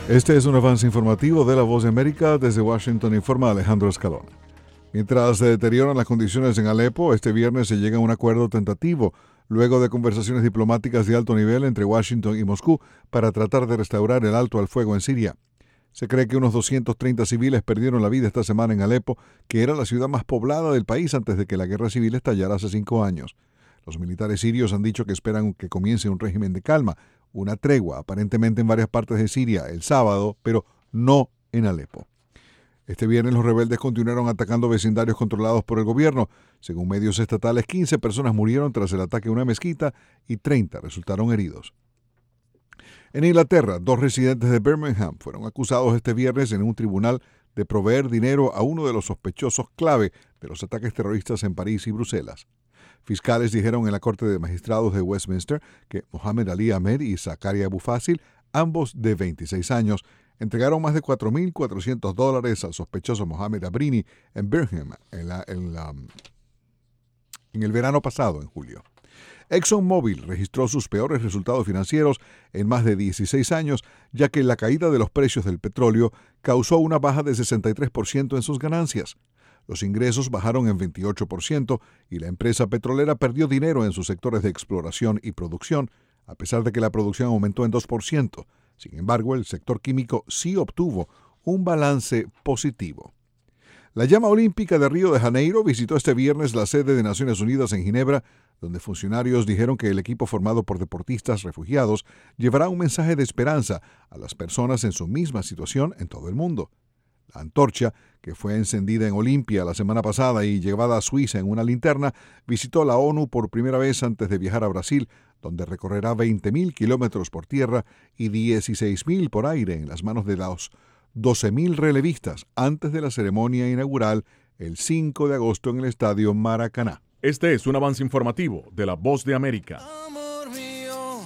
Este es un avance informativo de La Voz de América. Desde Washington informa Alejandro Escalona. Mientras se deterioran las condiciones en Alepo, este viernes se llega a un acuerdo tentativo, luego de conversaciones diplomáticas de alto nivel entre Washington y Moscú para tratar de restaurar el alto al fuego en Siria. Se cree que unos 230 civiles perdieron la vida esta semana en Alepo, que era la ciudad más poblada del país antes de que la guerra civil estallara hace 5 años. Los militares sirios han dicho que esperan que comience un régimen de calma, una tregua aparentemente en varias partes de Siria el sábado, pero no en Alepo. Este viernes los rebeldes continuaron atacando vecindarios controlados por el gobierno. Según medios estatales, 15 personas murieron tras el ataque a una mezquita y 30 resultaron heridos. En Inglaterra, 2 residentes de Birmingham fueron acusados este viernes en un tribunal de proveer dinero a uno de los sospechosos clave de los ataques terroristas en París y Bruselas. Fiscales dijeron en la Corte de Magistrados de Westminster que Mohamed Ali Ahmed y Zakaria Abu Fasil, ambos de 26 años, entregaron más de $4,400 al sospechoso Mohamed Abrini en Birmingham en el verano pasado, en julio. ExxonMobil registró sus peores resultados financieros en más de 16 años, ya que la caída de los precios del petróleo causó una baja de 63% en sus ganancias. Los ingresos bajaron en 28% y la empresa petrolera perdió dinero en sus sectores de exploración y producción, a pesar de que la producción aumentó en 2%. Sin embargo, el sector químico sí obtuvo un balance positivo. La llama olímpica de Río de Janeiro visitó este viernes la sede de Naciones Unidas en Ginebra, donde funcionarios dijeron que el equipo formado por deportistas refugiados llevará un mensaje de esperanza a las personas en su misma situación en todo el mundo. La antorcha, que fue encendida en Olimpia la semana pasada y llevada a Suiza en una linterna, visitó la ONU por primera vez antes de viajar a Brasil, donde recorrerá 20.000 kilómetros por tierra y 16.000 por aire en las manos de los 12.000 relevistas antes de la ceremonia inaugural el 5 de agosto en el Estadio Maracaná. Este es un avance informativo de La Voz de América. Amor mío,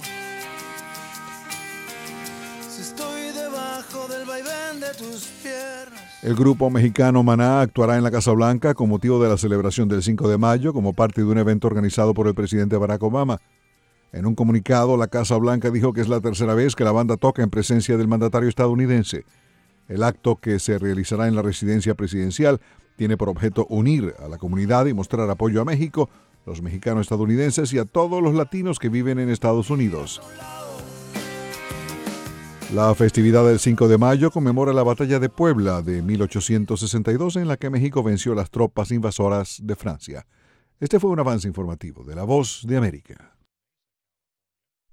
si estoy debajo del vaivén de tus piernas. El grupo mexicano Maná actuará en la Casa Blanca con motivo de la celebración del 5 de mayo como parte de un evento organizado por el presidente Barack Obama. En un comunicado, la Casa Blanca dijo que es la tercera vez que la banda toca en presencia del mandatario estadounidense. El acto, que se realizará en la residencia presidencial, tiene por objeto unir a la comunidad y mostrar apoyo a México, los mexicanos estadounidenses y a todos los latinos que viven en Estados Unidos. La festividad del 5 de mayo conmemora la Batalla de Puebla de 1862, en la que México venció a las tropas invasoras de Francia. Este fue un avance informativo de La Voz de América.